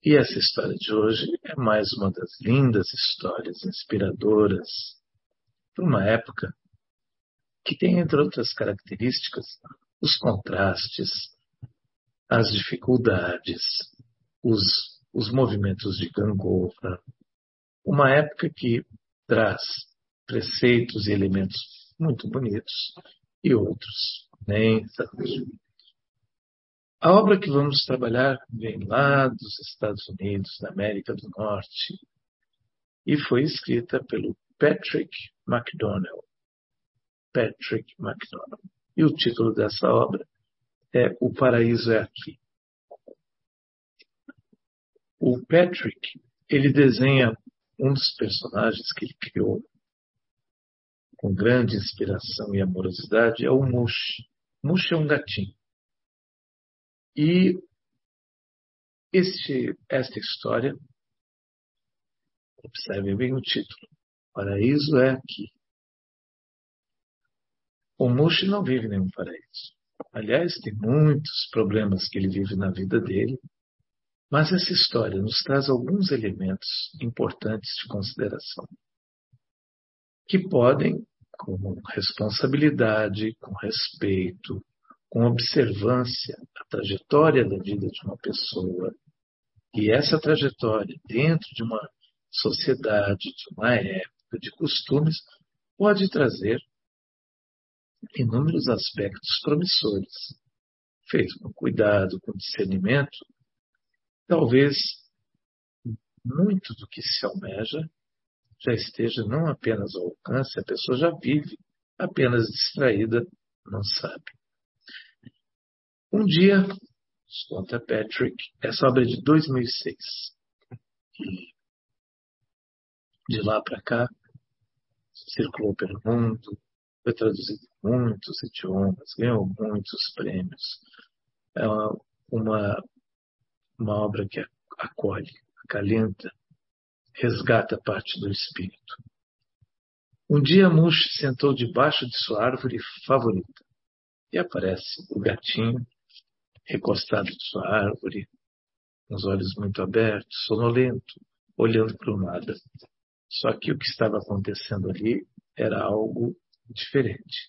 E essa história de hoje é mais uma das lindas histórias inspiradoras de uma época que tem, entre outras características, os contrastes, as dificuldades, os movimentos de gangorra. Uma época que traz preceitos e elementos muito bonitos e outros nem tanto. A obra que vamos trabalhar vem lá dos Estados Unidos, da América do Norte, e foi escrita pelo Patrick McDonnell. Patrick McDonnell. E o título dessa obra é O Paraíso é Aqui. O Patrick, ele desenha um dos personagens que ele criou com grande inspiração e amorosidade, é o Mush. Mush é um gatinho. E esta história, observem bem o título, Paraíso é Aqui. O Mush não vive nenhum paraíso. Aliás, tem muitos problemas que ele vive na vida dele, mas essa história nos traz alguns elementos importantes de consideração, que podem, com responsabilidade, com respeito, com observância à trajetória da vida de uma pessoa, e essa trajetória dentro de uma sociedade, de uma época, de costumes, pode trazer inúmeros aspectos promissores. Feito com cuidado, com discernimento, talvez muito do que se almeja já esteja não apenas ao alcance, a pessoa já vive, apenas distraída, não sabe. Um dia, nos conta Patrick, essa obra é de 2006. E de lá para cá, circulou pelo mundo, foi traduzido em muitos idiomas, ganhou muitos prêmios. É uma obra que acolhe, acalenta, resgata parte do espírito. Um dia Mush sentou debaixo de sua árvore favorita e aparece o gatinho recostado de sua árvore, com os olhos muito abertos, sonolento, olhando para o nada. Só que o que estava acontecendo ali era algo diferente.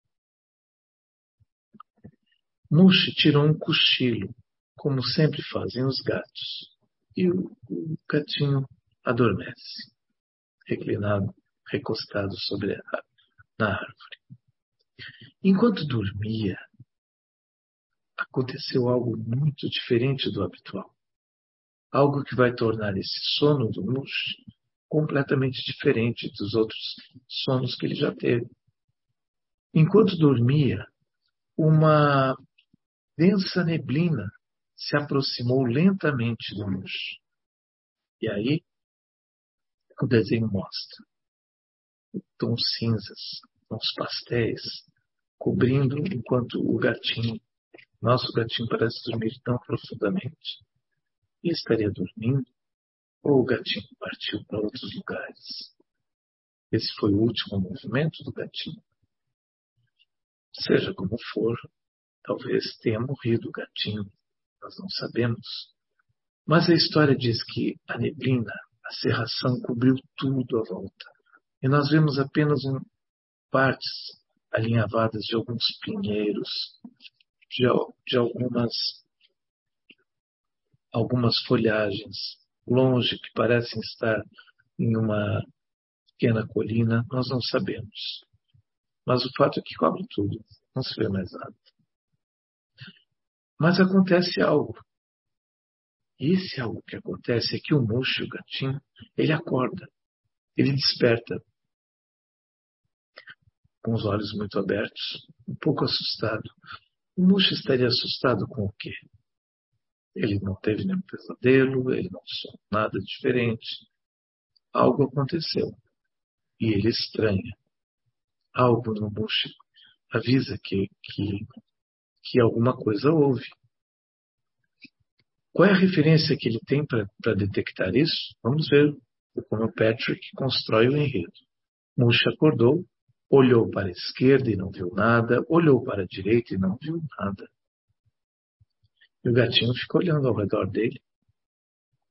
Mush tirou um cochilo, como sempre fazem os gatos, e o gatinho adormece, reclinado, recostado na árvore. Enquanto dormia, aconteceu algo muito diferente do habitual. Algo que vai tornar esse sono do Mush completamente diferente dos outros sonos que ele já teve. Enquanto dormia, uma densa neblina se aproximou lentamente do Mush. E aí, o desenho mostra tons cinzas, tons pastéis, cobrindo enquanto nosso gatinho parece dormir tão profundamente. E estaria dormindo, ou o gatinho partiu para outros lugares. Esse foi o último movimento do gatinho. Seja como for, talvez tenha morrido o gatinho, nós não sabemos. Mas a história diz que a neblina, a cerração cobriu tudo à volta. E nós vemos apenas partes alinhavadas de alguns pinheiros, de algumas folhagens, longe, que parecem estar em uma pequena colina, nós não sabemos. Mas o fato é que cobre tudo, não se vê mais nada. Mas acontece algo. E esse algo que acontece é que o Mush, o gatinho, ele acorda, ele desperta, com os olhos muito abertos, um pouco assustado. O Mush estaria assustado com o quê? Ele não teve nenhum pesadelo, ele não sonhou nada diferente. Algo aconteceu. E ele estranha. Algo no Mush avisa que alguma coisa houve. Qual é a referência que ele tem para detectar isso? Vamos ver como o Patrick constrói o enredo. Mush acordou, olhou para a esquerda e não viu nada, olhou para a direita e não viu nada. E o gatinho ficou olhando ao redor dele.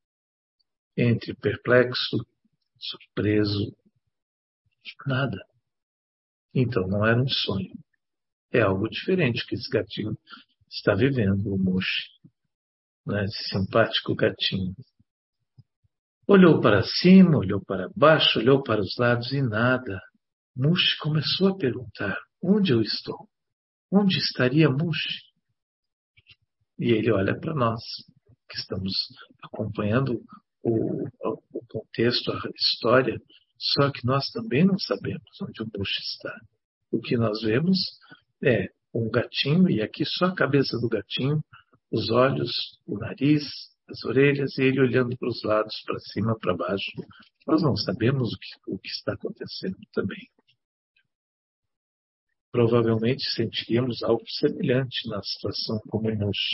entre perplexo, surpreso, nada. Então não era um sonho. É algo diferente que esse gatinho está vivendo, o Mushi, né? Esse simpático gatinho. Olhou para cima, olhou para baixo, olhou para os lados e nada. Mushi começou a perguntar: onde eu estou? Onde estaria Mushi? E ele olha para nós, que estamos acompanhando o contexto, a história, só que nós também não sabemos onde o Mushi está. O que nós vemos é um gatinho, e aqui só a cabeça do gatinho, os olhos, o nariz, as orelhas, e ele olhando para os lados, para cima, para baixo. Nós não sabemos o que está acontecendo também. Provavelmente sentiríamos algo semelhante na situação como Mushi.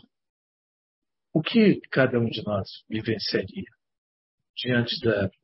O que cada um de nós vivenciaria diante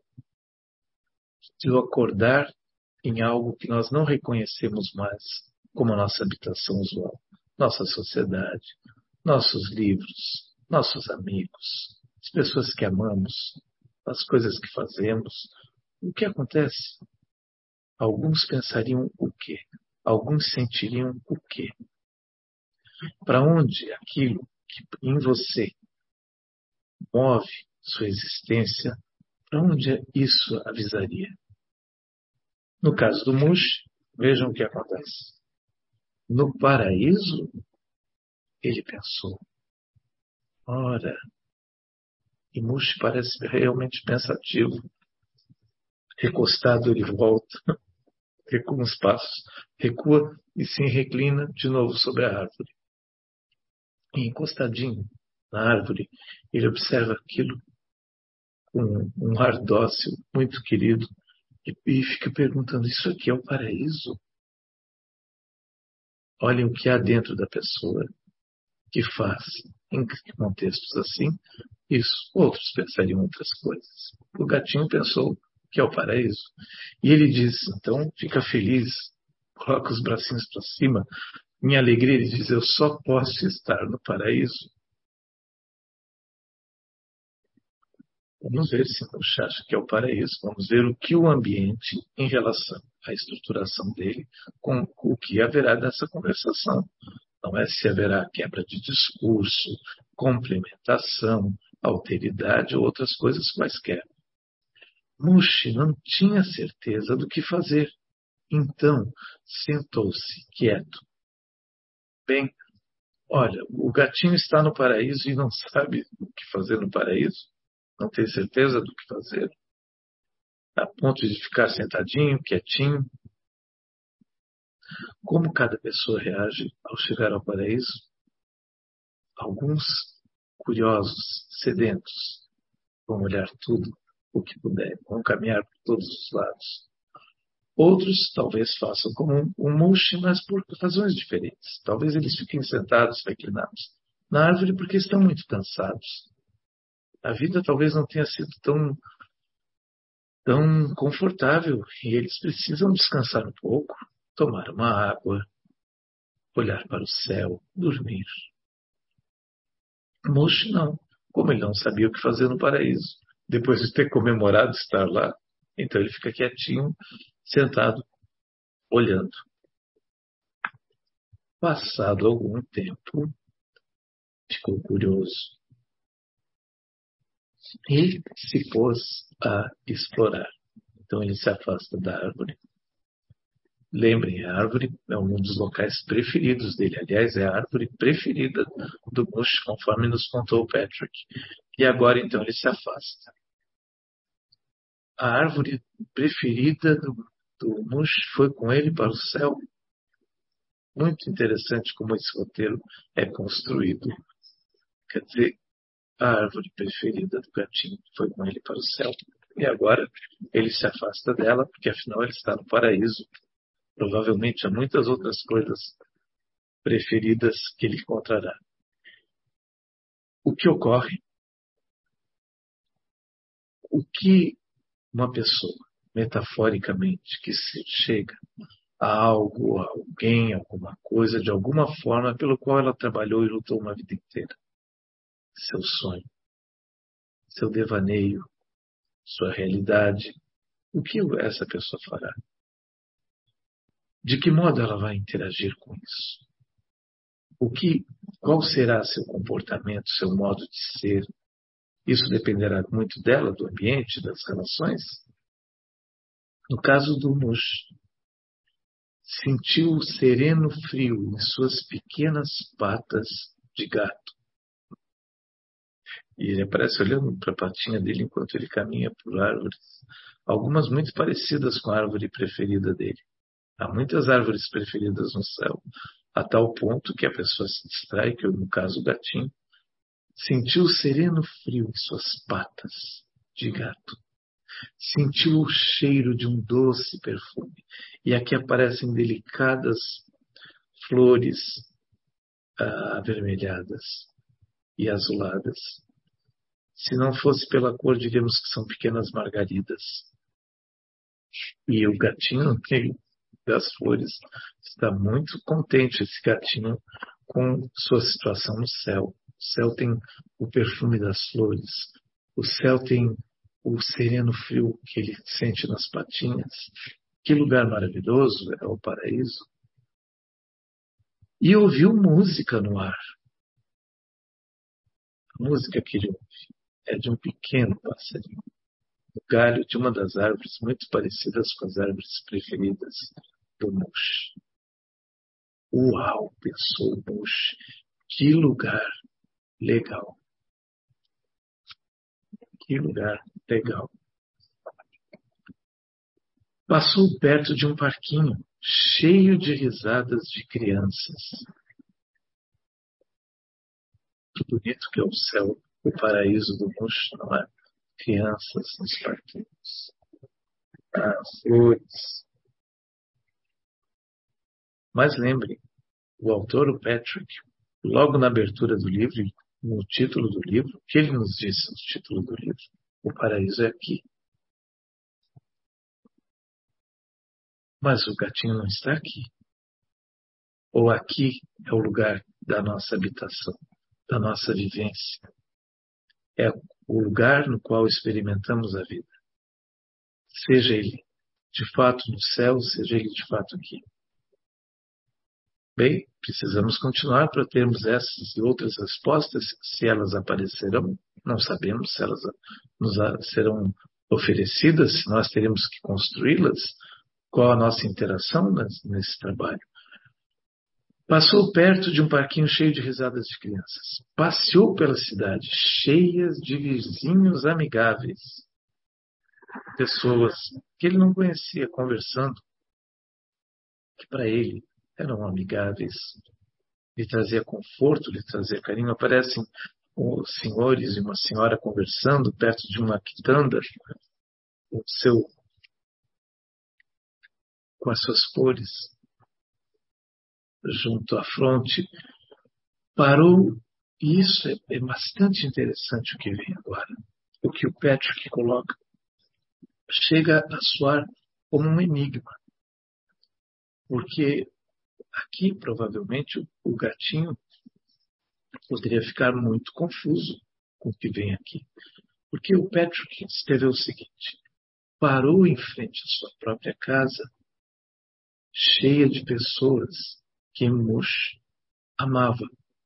de acordar em algo que nós não reconhecemos mais como a nossa habitação usual, nossa sociedade, nossos livros, nossos amigos, as pessoas que amamos, as coisas que fazemos? O que acontece? Alguns pensariam o quê? Alguns sentiriam o quê? Para onde aquilo que em você move sua existência, para onde isso avisaria? No caso do Mushi, vejam o que acontece. No paraíso, ele pensou. Ora, e Mushi parece realmente pensativo. Recostado, ele volta, recua uns passos, recua e se reclina de novo sobre a árvore. E encostadinho na árvore, ele observa aquilo com um ar dócil, muito querido, e fica perguntando: isso aqui é o paraíso? Olhem o que há dentro da pessoa que faz, em contextos assim, isso. Outros pensariam outras coisas. O gatinho pensou que é o paraíso. E ele diz: então, fica feliz, coloca os bracinhos para cima. Minha alegria, ele diz: eu só posso estar no paraíso. Vamos ver se Mushi acha que é o paraíso. Vamos ver o que o ambiente, em relação à estruturação dele, com o que haverá nessa conversação. Não é se haverá quebra de discurso, complementação, alteridade ou outras coisas quaisquer. Mushi não tinha certeza do que fazer. Então, sentou-se quieto. Bem, olha, o gatinho está no paraíso e não sabe o que fazer no paraíso. Não tem certeza do que fazer. A ponto de ficar sentadinho, quietinho. Como cada pessoa reage ao chegar ao paraíso? Alguns curiosos, sedentos, vão olhar tudo o que puder, vão caminhar por todos os lados. Outros talvez façam como um Mushi, mas por razões diferentes. Talvez eles fiquem sentados, reclinados na árvore porque estão muito cansados. A vida talvez não tenha sido tão confortável e eles precisam descansar um pouco, tomar uma água, olhar para o céu, dormir. Mushi não. Como ele não sabia o que fazer no paraíso, depois de ter comemorado estar lá, então ele fica quietinho, sentado, olhando. Passado algum tempo, ficou curioso e se pôs a explorar. Então ele se afasta da árvore. Lembrem, a árvore é um dos locais preferidos dele. Aliás, é a árvore preferida do Mushi, conforme nos contou o Patrick. E agora, então, ele se afasta. A árvore preferida do Mushi foi com ele para o céu. Muito interessante como esse roteiro é construído. Quer dizer, a árvore preferida do gatinho foi com ele para o céu. E agora ele se afasta dela, porque afinal ele está no paraíso. Provavelmente há muitas outras coisas preferidas que ele encontrará. O que ocorre? O que uma pessoa, metaforicamente, que se chega a algo, a alguém, alguma coisa, de alguma forma pelo qual ela trabalhou e lutou uma vida inteira. Seu sonho, seu devaneio, sua realidade. O que essa pessoa fará? De que modo ela vai interagir com isso? Qual será seu comportamento, seu modo de ser? Isso dependerá muito dela, do ambiente, das relações. No caso do Mush, sentiu o sereno frio em suas pequenas patas de gato. E ele aparece olhando para a patinha dele enquanto ele caminha por árvores, algumas muito parecidas com a árvore preferida dele. Há muitas árvores preferidas no céu, a tal ponto que a pessoa se distrai, que no caso o gatinho, sentiu o sereno frio em suas patas de gato. Sentiu o cheiro de um doce perfume. E aqui aparecem delicadas flores avermelhadas e azuladas. Se não fosse pela cor, diríamos que são pequenas margaridas. E o gatinho no meio das flores está muito contente, esse gatinho, com sua situação no céu. O céu tem o perfume das flores. O céu tem o sereno frio que ele sente nas patinhas. Que lugar maravilhoso é o paraíso. E ouviu música no ar. A música que ele ouve é de um pequeno passarinho, no galho de uma das árvores muito parecidas com as árvores preferidas do Mush. Uau, pensou o Mush, que lugar legal. Que lugar legal. Passou perto de um parquinho cheio de risadas de crianças. Que bonito que é o céu, o paraíso do Mush, não é? Crianças nos parquinhos. Flores. Mas lembre, o autor, o Patrick, logo na abertura do livro, no título do livro, o que ele nos disse no título do livro? O paraíso é aqui. Mas o gatinho não está aqui. Ou aqui é o lugar da nossa habitação, da nossa vivência. É o lugar no qual experimentamos a vida. Seja ele de fato no céu, seja ele de fato aqui. Bem, precisamos continuar para termos essas e outras respostas. Se elas aparecerão, não sabemos se elas serão oferecidas, se nós teremos que construí-las. Qual a nossa interação nesse trabalho? Passou perto de um parquinho cheio de risadas de crianças. Passeou pela cidade, cheias de vizinhos amigáveis. Pessoas que ele não conhecia conversando, que para ele eram amigáveis, lhe trazia conforto, lhe trazia carinho. Aparecem os senhores e uma senhora conversando perto de uma quitanda, com as suas flores junto à fronte. Parou, e isso é bastante interessante o que vem agora. O que o Patrick coloca chega a soar como um enigma, porque aqui provavelmente o gatinho poderia ficar muito confuso com o que vem aqui, porque o Patrick escreveu o seguinte: parou em frente à sua própria casa, cheia de pessoas que Mush amava,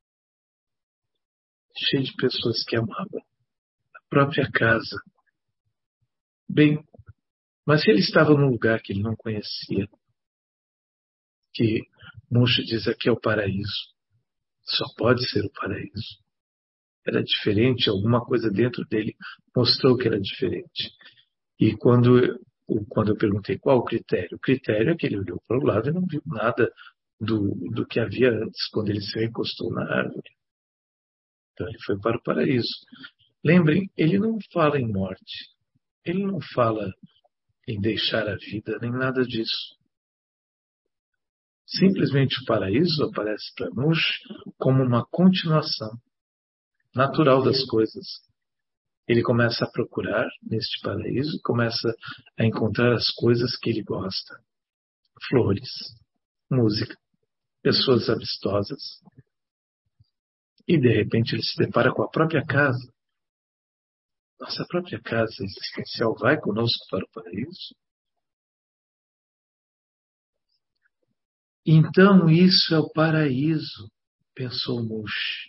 cheia de pessoas que amava, a própria casa. Bem, mas se ele estava num lugar que ele não conhecia, que Mush diz aqui é o paraíso, só pode ser o paraíso. Era diferente, alguma coisa dentro dele mostrou que era diferente. E quando eu perguntei qual o critério é que ele olhou para o lado e não viu nada do que havia antes, quando ele se encostou na árvore. Então ele foi para o paraíso. Lembrem, ele não fala em morte, ele não fala em deixar a vida, nem nada disso. Simplesmente o paraíso aparece para Mush como uma continuação natural das coisas. Ele começa a procurar neste paraíso, começa a encontrar as coisas que ele gosta. Flores, música, pessoas amistosas. E de repente ele se depara com a própria casa. Nossa própria casa existencial vai conosco para o paraíso? Então isso é o paraíso, pensou Mush.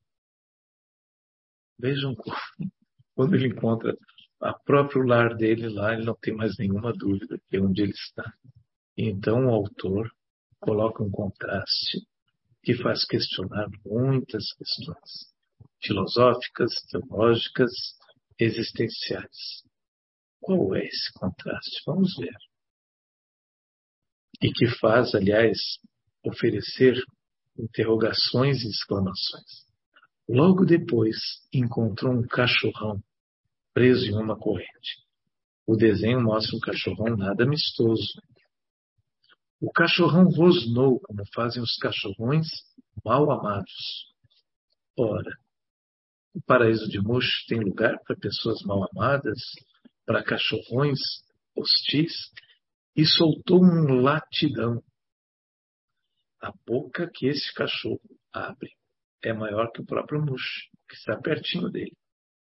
Vejam quando ele encontra o próprio lar dele lá, ele não tem mais nenhuma dúvida que é onde ele está. Então o autor coloca um contraste que faz questionar muitas questões filosóficas, teológicas, existenciais. Qual é esse contraste? Vamos ver. E que faz, aliás, oferecer interrogações e exclamações. Logo depois, encontrou um cachorrão preso em uma corrente. O desenho mostra um cachorrão nada amistoso. O cachorrão rosnou, como fazem os cachorrões mal amados. Ora, o paraíso de Mush tem lugar para pessoas mal amadas, para cachorrões hostis, e soltou um latidão. A boca que esse cachorro abre é maior que o próprio Mush, que está pertinho dele.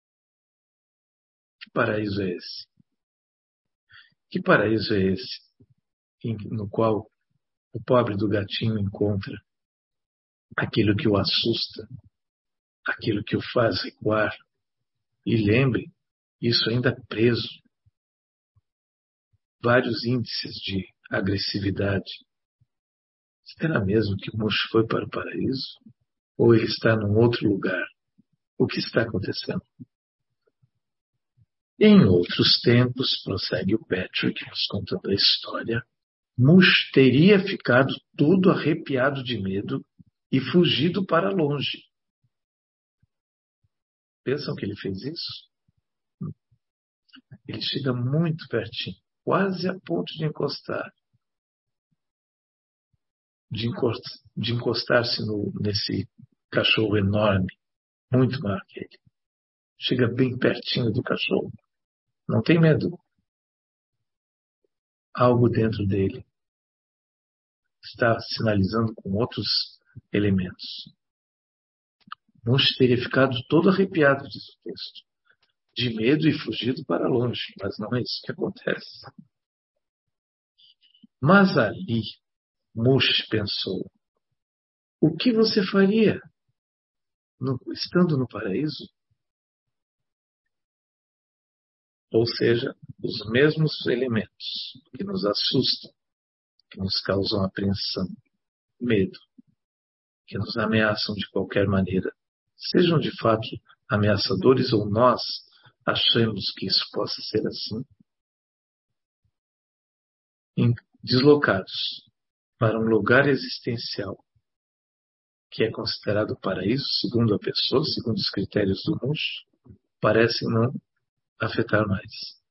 Que paraíso é esse? Que paraíso é esse no qual o pobre do gatinho encontra aquilo que o assusta, aquilo que o faz recuar? E lembre, isso ainda preso. Vários índices de agressividade. Será mesmo que Mush foi para o paraíso? Ou ele está num outro lugar? O que está acontecendo? Em outros tempos, prossegue o Patrick, nos contando a história, Mush teria ficado todo arrepiado de medo e fugido para longe. Pensam que ele fez isso? Ele chega muito pertinho, quase a ponto de encostar-se nesse cachorro enorme, muito maior que ele. Chega bem pertinho do cachorro. Não tem medo. Algo dentro dele está sinalizando com outros elementos. Mush teria ficado todo arrepiado, diz o texto, de medo e fugido para longe, mas não é isso que acontece. Mas ali, Mush pensou, o que você faria estando no paraíso? Ou seja, os mesmos elementos que nos assustam, que nos causam apreensão, medo, que nos ameaçam de qualquer maneira, sejam de fato ameaçadores ou nós achamos que isso possa ser assim, deslocados para um lugar existencial que é considerado paraíso, segundo a pessoa, segundo os critérios do Mush, parecem não afetar mais.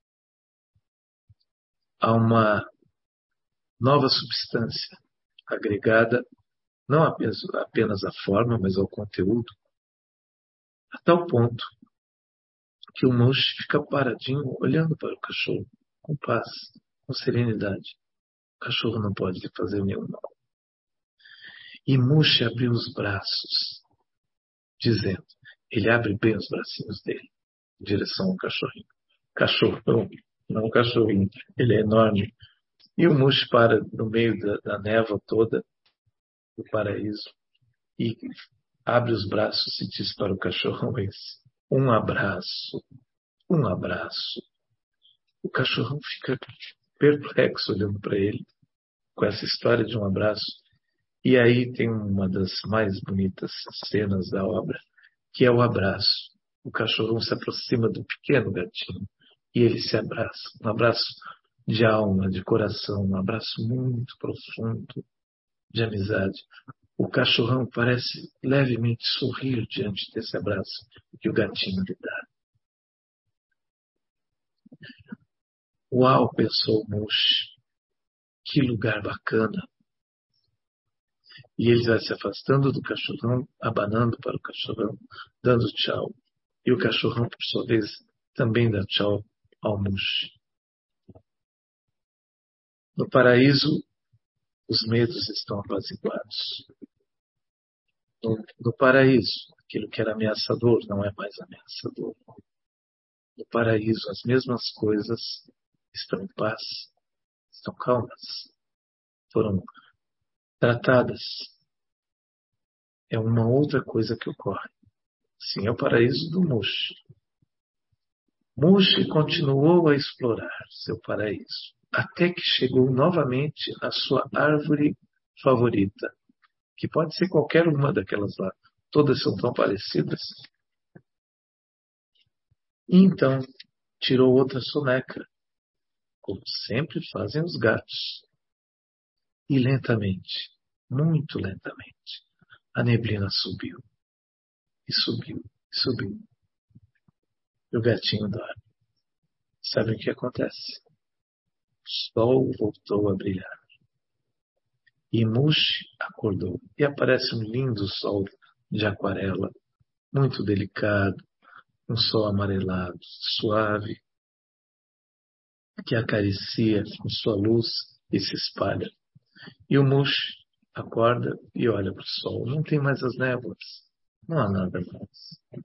Há uma nova substância agregada não apenas à forma, mas ao conteúdo, a tal ponto que o Mush fica paradinho olhando para o cachorro, com paz, com serenidade. O cachorro não pode lhe fazer nenhum mal. E Mush abriu os braços, dizendo, ele abre bem os bracinhos dele, em direção ao cachorrinho. Cachorrão, não cachorrinho, ele é enorme. E o Mush para no meio da névoa toda do paraíso e abre os braços e diz para o cachorrão esse, um abraço, um abraço. O cachorrão fica perplexo olhando para ele, com essa história de um abraço. E aí tem uma das mais bonitas cenas da obra, que é o abraço. O cachorrão se aproxima do pequeno gatinho e ele se abraça. Um abraço de alma, de coração, um abraço muito profundo de amizade. O cachorrão parece levemente sorrir diante desse abraço que o gatinho lhe dá. Uau, pensou Mush, que lugar bacana. E ele vai se afastando do cachorrão, abanando para o cachorrão, dando tchau. E o cachorrão, por sua vez, também dá tchau ao Mush. No paraíso, os medos estão apaziguados. No paraíso, aquilo que era ameaçador não é mais ameaçador. No paraíso, as mesmas coisas estão em paz, estão calmas, foram tratadas. É uma outra coisa que ocorre. Sim, é o paraíso do Mushi. Mushi continuou a explorar seu paraíso, até que chegou novamente à sua árvore favorita, que pode ser qualquer uma daquelas lá. Todas são tão parecidas. E então tirou outra soneca, como sempre fazem os gatos. E lentamente, muito lentamente, a neblina subiu, e subiu, e subiu. E o gatinho dorme. Sabe o que acontece? O sol voltou a brilhar. E Mushi acordou. E aparece um lindo sol de aquarela, muito delicado, um sol amarelado, suave, que acaricia com sua luz e se espalha. E o Mushi acorda e olha para o sol. Não tem mais as névoas. Não há nada mais.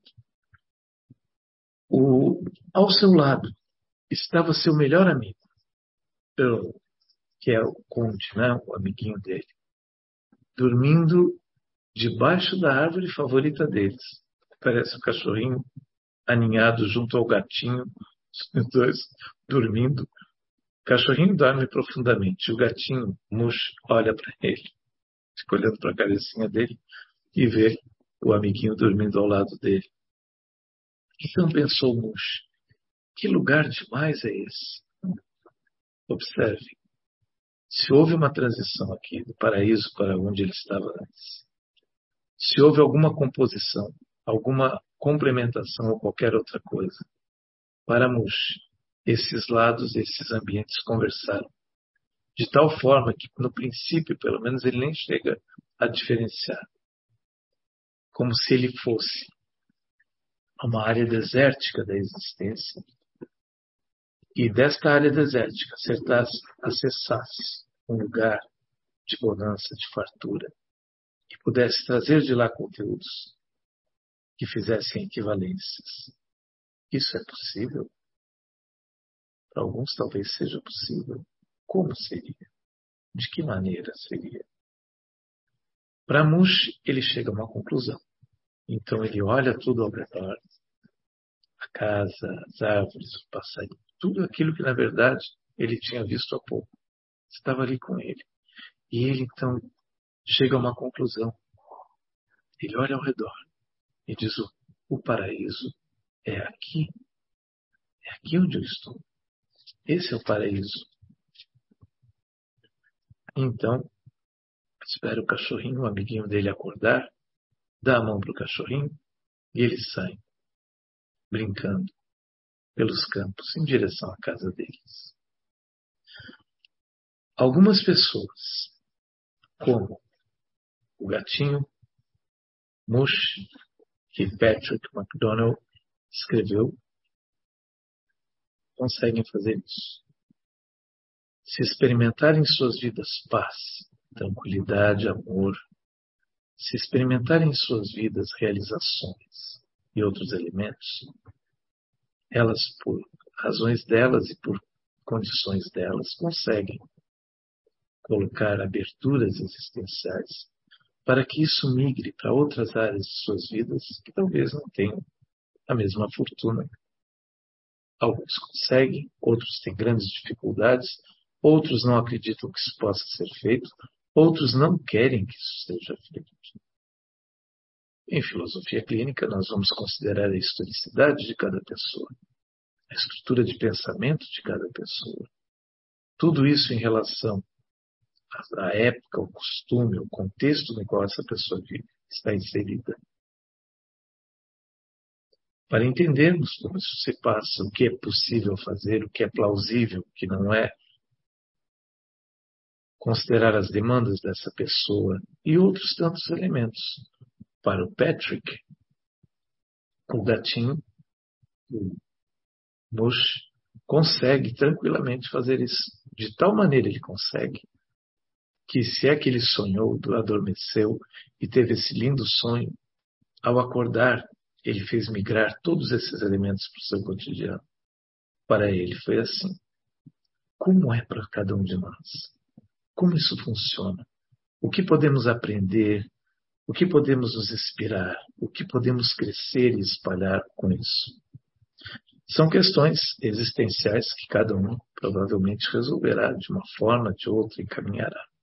Ao seu lado estava seu melhor amigo, Earl, que é o Conde, né? O amiguinho dele, dormindo debaixo da árvore favorita deles. Parece um cachorrinho aninhado junto ao gatinho, os dois dormindo. O cachorrinho dorme profundamente. O gatinho, Mush, olha para ele, fica olhando para a cabecinha dele e vê o amiguinho dormindo ao lado dele. Então pensou Mush, que lugar demais é esse? Observe, se houve uma transição aqui do paraíso para onde ele estava antes, se houve alguma composição, alguma complementação ou qualquer outra coisa, para Mush, esses lados, esses ambientes conversaram, de tal forma que, no princípio, pelo menos, ele nem chega a diferenciar, como se ele fosse uma área desértica da existência, e desta área desértica acessasse um lugar de bonança, de fartura, que pudesse trazer de lá conteúdos que fizessem equivalências. Isso é possível? Para alguns talvez seja possível. Como seria? De que maneira seria? Para Mush, ele chega a uma conclusão. Então ele olha tudo ao redor, a casa, as árvores, o passarinho, tudo aquilo que na verdade ele tinha visto há pouco. Estava ali com ele. E ele então chega a uma conclusão. Ele olha ao redor e diz: o paraíso é aqui onde eu estou. Esse é o paraíso. Então, espera o cachorrinho, o amiguinho dele acordar, dá a mão para o cachorrinho e eles saem, brincando pelos campos em direção à casa deles. Algumas pessoas, como o gatinho Mush, que Patrick MacDonald escreveu, conseguem fazer isso. Se experimentarem em suas vidas paz, tranquilidade, amor, se experimentarem em suas vidas realizações e outros elementos, elas, por razões delas e por condições delas, conseguem colocar aberturas existenciais para que isso migre para outras áreas de suas vidas que talvez não tenham a mesma fortuna. Alguns conseguem, outros têm grandes dificuldades, outros não acreditam que isso possa ser feito, outros não querem que isso seja feito. Em filosofia clínica, nós vamos considerar a historicidade de cada pessoa, a estrutura de pensamento de cada pessoa. Tudo isso em relação à época, ao costume, ao contexto no qual essa pessoa vive, está inserida. Para entendermos como isso se passa, o que é possível fazer, o que é plausível, o que não é, considerar as demandas dessa pessoa e outros tantos elementos. Para o Patrick, o gatinho, o Mush, consegue tranquilamente fazer isso. De tal maneira ele consegue que, se é que ele sonhou, adormeceu e teve esse lindo sonho, ao acordar, ele fez migrar todos esses elementos para o seu cotidiano. Para ele foi assim. Como é para cada um de nós? Como isso funciona? O que podemos aprender? O que podemos nos inspirar? O que podemos crescer e espalhar com isso? São questões existenciais que cada um provavelmente resolverá de uma forma, de outra, e caminhará.